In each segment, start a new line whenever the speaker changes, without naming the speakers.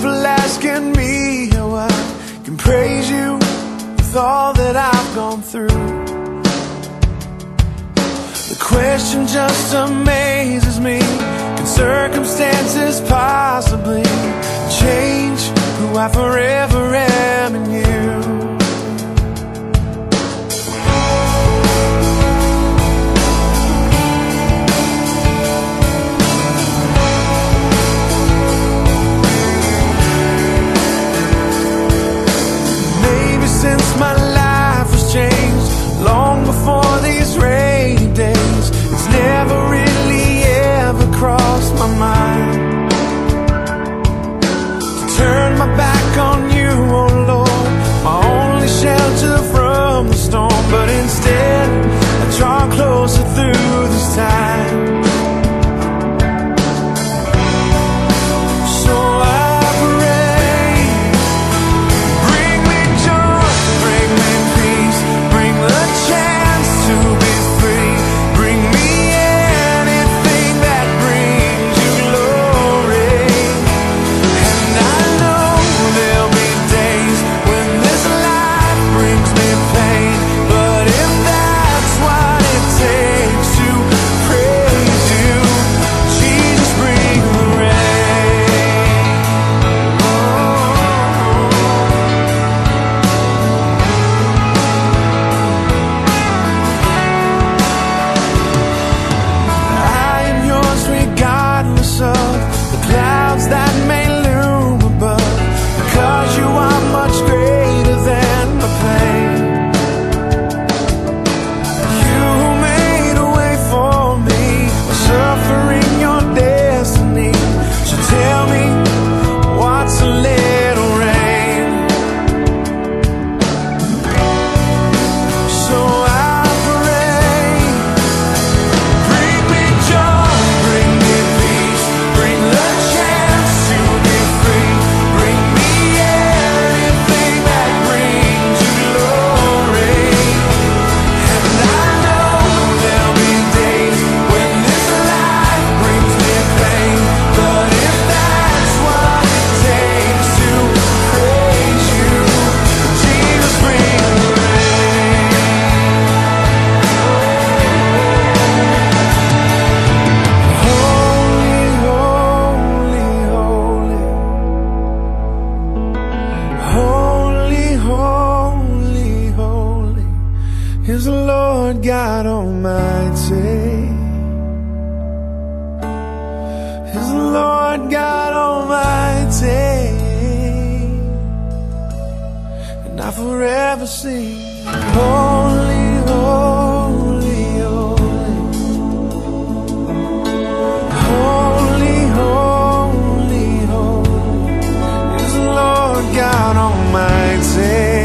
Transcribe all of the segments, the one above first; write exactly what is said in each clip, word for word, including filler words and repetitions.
people asking me how I can praise you with all that I've gone through. The question just amazes me. Can circumstances possibly change who I forever am in you? Since my life was changed, long before these rainy days, it's never really ever crossed my mind to turn my back on you, oh Lord, my only shelter from the storm. But instead, I draw closer through this time. So I is the Lord God Almighty, is the Lord God Almighty, and I forever sing, holy, holy, holy, holy, holy, holy, is the Lord God Almighty.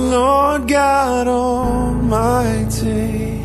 Lord God Almighty.